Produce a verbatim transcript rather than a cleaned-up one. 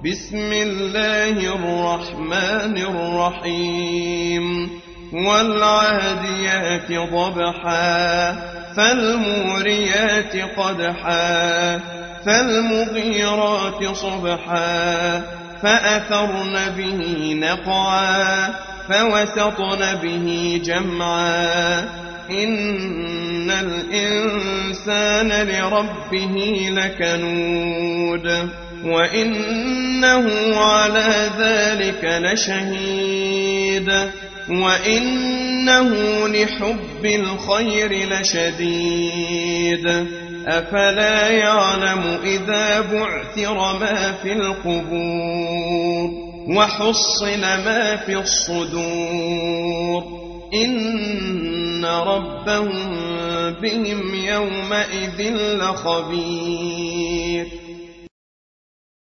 بسم الله الرحمن الرحيم والعاديات ضبحا فالموريات قدحا فالمغيرات صبحا فأثرن به نقعا فوسطن به جمعا إن الإنسان لربه لكنود وإنه على ذلك لشهيد وإنه لحب الخير لشديد أفلا يعلم إذا بعثر ما في القبور وحصل ما في الصدور إن ربهم بهم يومئذ لخبير.